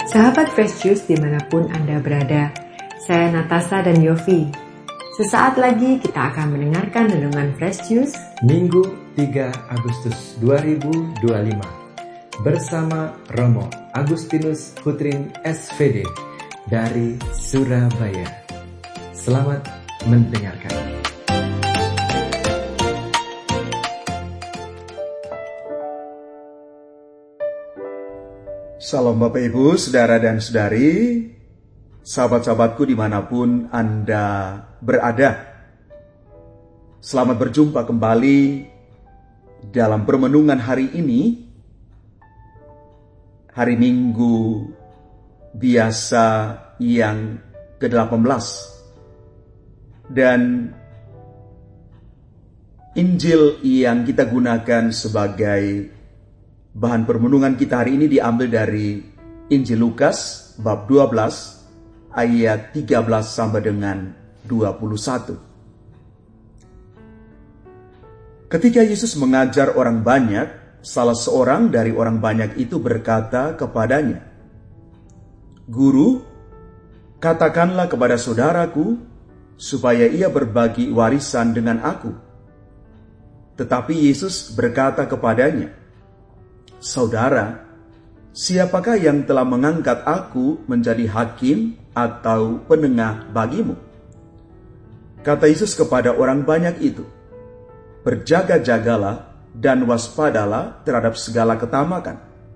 Sahabat Fresh Juice dimanapun Anda berada, saya Natasha dan Yofi. Sesaat lagi kita akan mendengarkan renungan Fresh Juice Minggu 3 Agustus 2025 bersama Romo Agustinus Putrin SVD dari Surabaya. Selamat mendengarkan. Salam Bapak Ibu, Saudara dan Saudari, sahabat-sahabatku dimanapun Anda berada. Selamat berjumpa kembali dalam permenungan hari ini, hari Minggu biasa yang ke-18. Dan Injil yang kita gunakan sebagai bahan permenungan kita hari ini diambil dari Injil Lukas bab 12 ayat 13 sampai dengan 21. Ketika Yesus mengajar orang banyak, salah seorang dari orang banyak itu berkata kepadanya, "Guru, katakanlah kepada saudaraku supaya ia berbagi warisan dengan aku." Tetapi Yesus berkata kepadanya, "Saudara, siapakah yang telah mengangkat aku menjadi hakim atau penengah bagimu?" Kata Yesus kepada orang banyak itu, "Berjaga-jagalah dan waspadalah terhadap segala ketamakan.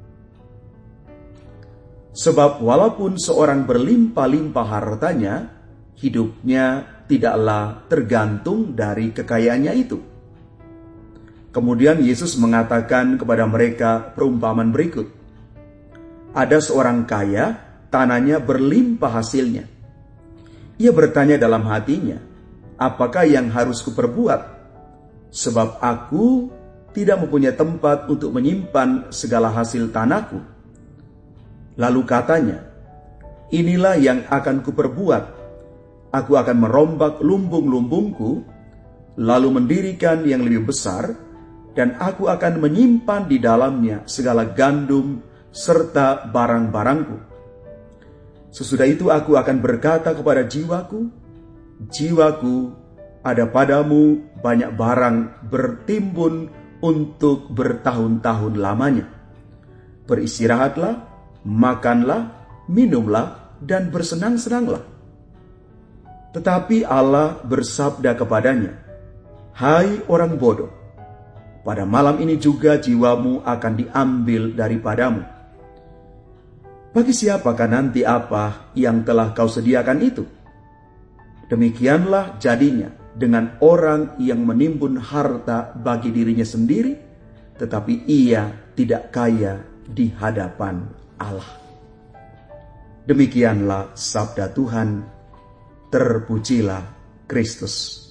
Sebab walaupun seorang berlimpah-limpah hartanya, hidupnya tidaklah tergantung dari kekayaannya itu." Kemudian Yesus mengatakan kepada mereka perumpamaan berikut. Ada seorang kaya, tanahnya berlimpah hasilnya. Ia bertanya dalam hatinya, "Apakah yang harus kuperbuat? Sebab aku tidak mempunyai tempat untuk menyimpan segala hasil tanahku." Lalu katanya, "Inilah yang akan kuperbuat. Aku akan merombak lumbung-lumbungku, lalu mendirikan yang lebih besar, dan aku akan menyimpan di dalamnya segala gandum serta barang-barangku. Sesudah itu aku akan berkata kepada jiwaku, 'Jiwaku, ada padamu banyak barang bertimbun untuk bertahun-tahun lamanya. Beristirahatlah, makanlah, minumlah, dan bersenang-senanglah.' Tetapi Allah bersabda kepadanya, 'Hai orang bodoh, pada malam ini juga jiwamu akan diambil daripadamu. Bagi siapakah nanti apa yang telah kau sediakan itu?' Demikianlah jadinya dengan orang yang menimbun harta bagi dirinya sendiri, tetapi ia tidak kaya di hadapan Allah." Demikianlah sabda Tuhan. Terpujilah Kristus.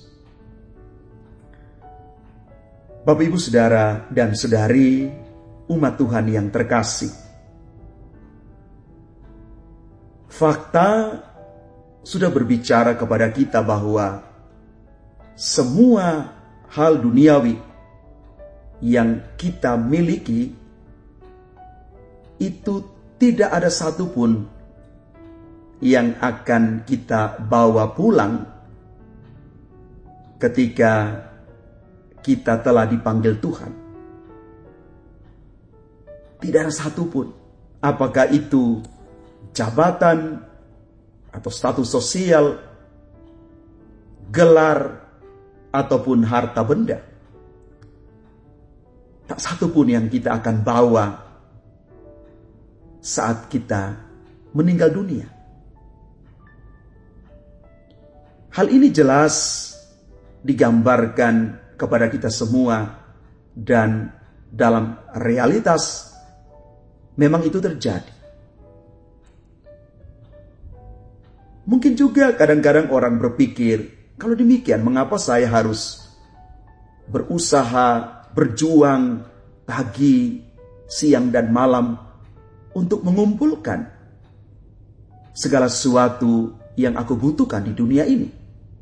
Bapak, Ibu, Saudara, dan Saudari, umat Tuhan yang terkasih. Fakta sudah berbicara kepada kita bahwa semua hal duniawi yang kita miliki itu tidak ada satupun yang akan kita bawa pulang ketika kita telah dipanggil Tuhan. Tidak ada satupun, apakah itu jabatan atau status sosial, gelar, ataupun harta benda. Tak satupun yang kita akan bawa saat kita meninggal dunia. Hal ini jelas digambarkan kepada kita semua, dan dalam realitas memang itu terjadi. Mungkin juga kadang-kadang orang berpikir, kalau demikian mengapa saya harus berusaha, berjuang pagi, siang, dan malam untuk mengumpulkan segala sesuatu yang aku butuhkan di dunia ini?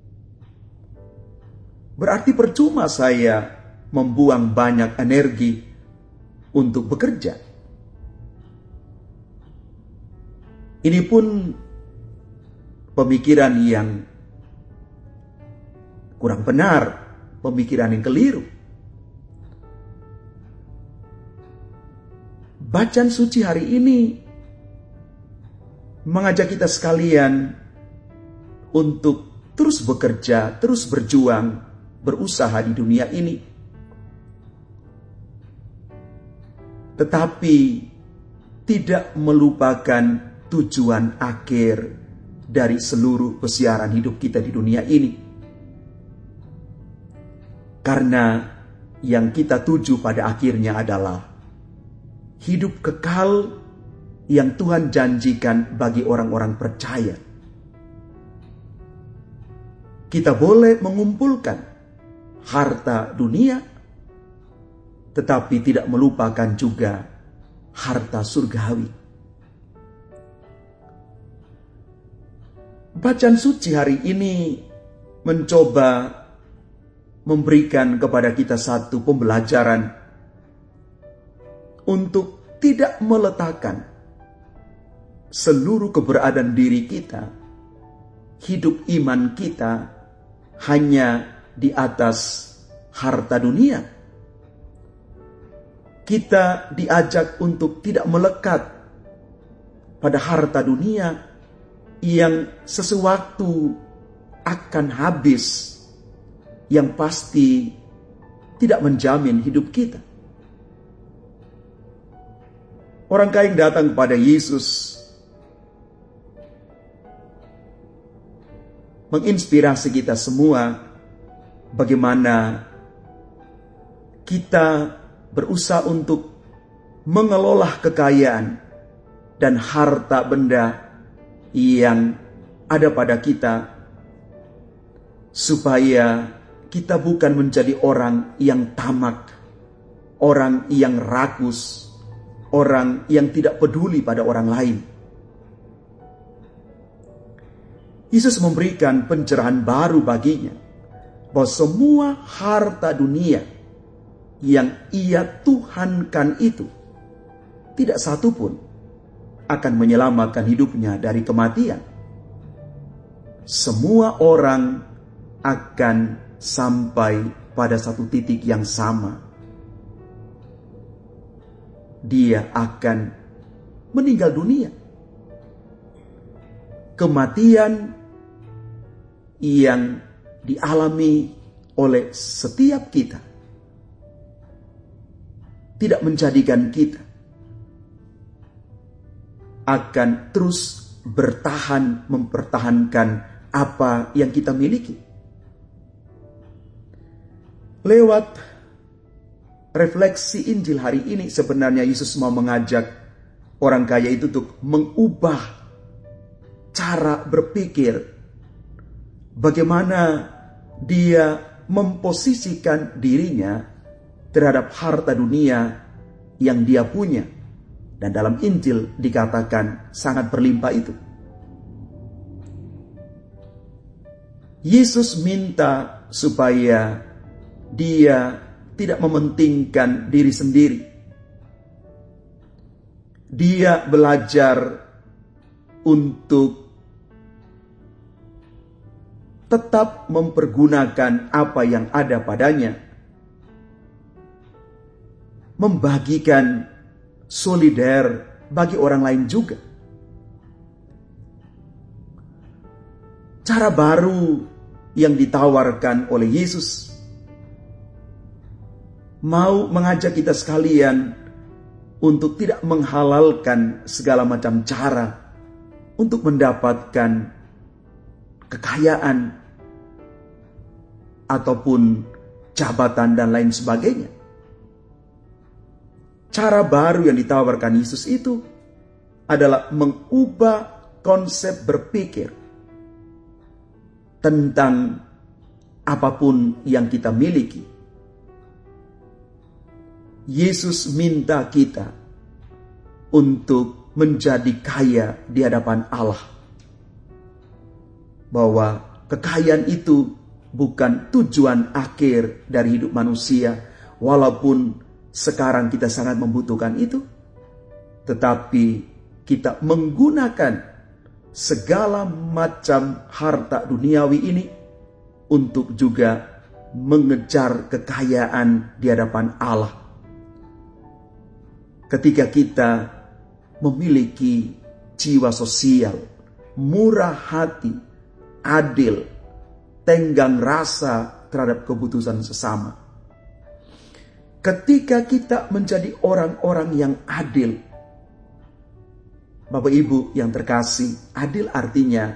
Berarti percuma saya membuang banyak energi untuk bekerja. Ini pun pemikiran yang kurang benar, pemikiran yang keliru. Bacaan suci hari ini mengajak kita sekalian untuk terus bekerja, terus berjuang, berusaha di dunia ini. Tetapi tidak melupakan tujuan akhir dari seluruh pesiaran hidup kita di dunia ini. Karena yang kita tuju pada akhirnya adalah hidup kekal yang Tuhan janjikan bagi orang-orang percaya. Kita boleh mengumpulkan harta dunia, tetapi tidak melupakan juga harta surgawi. Bacaan suci hari ini mencoba memberikan kepada kita satu pembelajaran untuk tidak meletakkan seluruh keberadaan diri kita, hidup iman kita hanya di atas harta dunia. Kita diajak untuk tidak melekat pada harta dunia yang sesuatu akan habis, yang pasti tidak menjamin hidup kita. Orang kaya yang datang kepada Yesus menginspirasi kita semua bagaimana kita berusaha untuk mengelola kekayaan dan harta benda yang ada pada kita, supaya kita bukan menjadi orang yang tamak, orang yang rakus, orang yang tidak peduli pada orang lain. Yesus memberikan pencerahan baru baginya, bahwa semua harta dunia yang ia tuhankan itu, tidak satu pun akan menyelamatkan hidupnya dari kematian. Semua orang akan sampai pada satu titik yang sama. Dia akan meninggal dunia. Kematian yang dialami oleh setiap kita tidak menjadikan kita akan terus bertahan mempertahankan apa yang kita miliki. Lewat refleksi Injil hari ini, sebenarnya Yesus mau mengajak orang kaya itu untuk mengubah cara berpikir, bagaimana dia memposisikan dirinya terhadap harta dunia yang dia punya. Dan dalam Injil dikatakan sangat berlimpah itu. Yesus minta supaya dia tidak mementingkan diri sendiri. Dia belajar untuk tetap mempergunakan apa yang ada padanya, membagikan solider bagi orang lain juga. Cara baru yang ditawarkan oleh Yesus mau mengajak kita sekalian untuk tidak menghalalkan segala macam cara untuk mendapatkan kekayaan ataupun jabatan dan lain sebagainya. Cara baru yang ditawarkan Yesus itu adalah mengubah konsep berpikir tentang apapun yang kita miliki. Yesus minta kita untuk menjadi kaya di hadapan Allah. Bahwa kekayaan itu bukan tujuan akhir dari hidup manusia, walaupun sekarang kita sangat membutuhkan itu. Tetapi kita menggunakan segala macam harta duniawi ini untuk juga mengejar kekayaan di hadapan Allah. Ketika kita memiliki jiwa sosial, murah hati, adil, tenggang rasa terhadap kebutuhan sesama. Ketika kita menjadi orang-orang yang adil, Bapak Ibu yang terkasih, adil artinya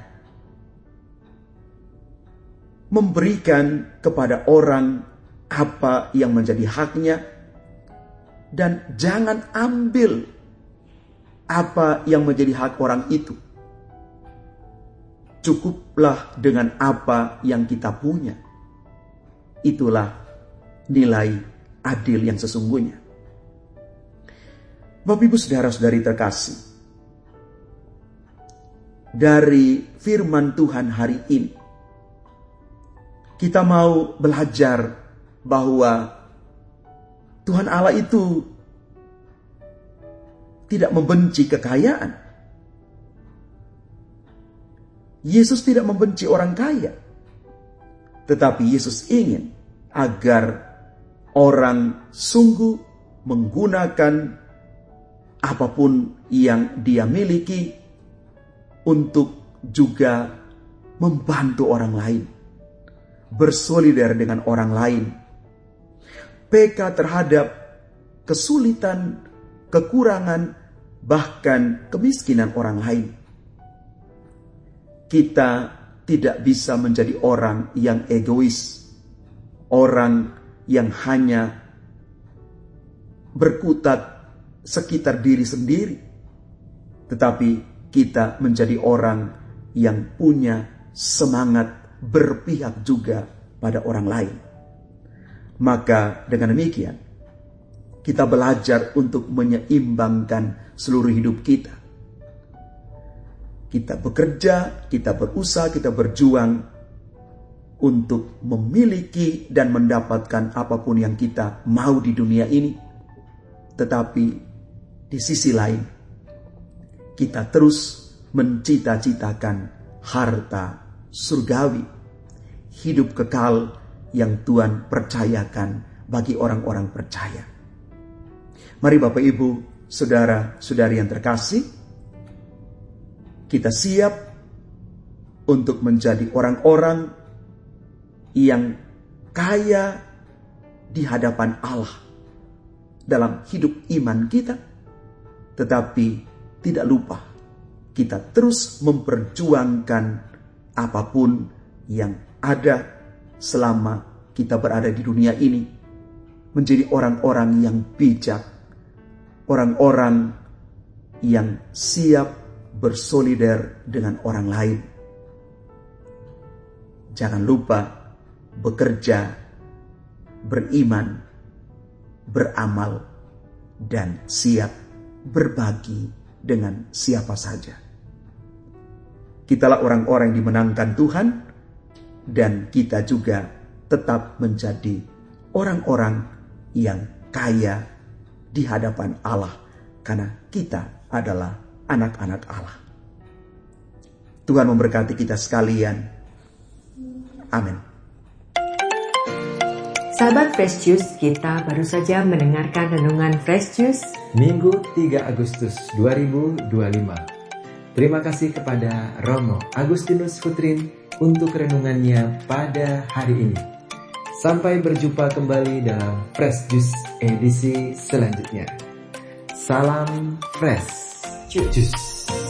memberikan kepada orang apa yang menjadi haknya, dan jangan ambil apa yang menjadi hak orang itu. Cukuplah dengan apa yang kita punya. Itulah nilai adil yang sesungguhnya. Bapak Ibu saudara-saudari terkasih, dari firman Tuhan hari ini, kita mau belajar bahwa Tuhan Allah itu tidak membenci kekayaan. Yesus tidak membenci orang kaya. Tetapi Yesus ingin agar orang sungguh menggunakan apapun yang dia miliki untuk juga membantu orang lain, bersolidar dengan orang lain, peka terhadap kesulitan, kekurangan, bahkan kemiskinan orang lain. Kita tidak bisa menjadi orang yang egois, orang yang hanya berkutat sekitar diri sendiri, tetapi kita menjadi orang yang punya semangat berpihak juga pada orang lain. Maka dengan demikian, kita belajar untuk menyeimbangkan seluruh hidup kita. Kita bekerja, kita berusaha, kita berjuang untuk memiliki dan mendapatkan apapun yang kita mau di dunia ini. Tetapi di sisi lain, kita terus mencita-citakan harta surgawi, hidup kekal yang Tuhan percayakan bagi orang-orang percaya. Mari Bapak Ibu, saudara-saudari yang terkasih, kita siap untuk menjadi orang-orang yang kaya di hadapan Allah dalam hidup iman kita, tetapi tidak lupa kita terus memperjuangkan apapun yang ada selama kita berada di dunia ini, menjadi orang-orang yang bijak, orang-orang yang siap bersolidar dengan orang lain. Jangan lupa bekerja, beriman, beramal, dan siap berbagi dengan siapa saja. Kitalah orang-orang yang dimenangkan Tuhan, dan kita juga tetap menjadi orang-orang yang kaya di hadapan Allah, karena kita adalah anak-anak Allah. Tuhan memberkati kita sekalian. Amin. Sahabat Fresh Juice, kita baru saja mendengarkan renungan Fresh Juice Minggu 3 Agustus 2025. Terima kasih kepada Romo Agustinus Hutrin untuk renungannya pada hari ini. Sampai berjumpa kembali dalam Fresh Juice edisi selanjutnya. Salam Fresh Juice.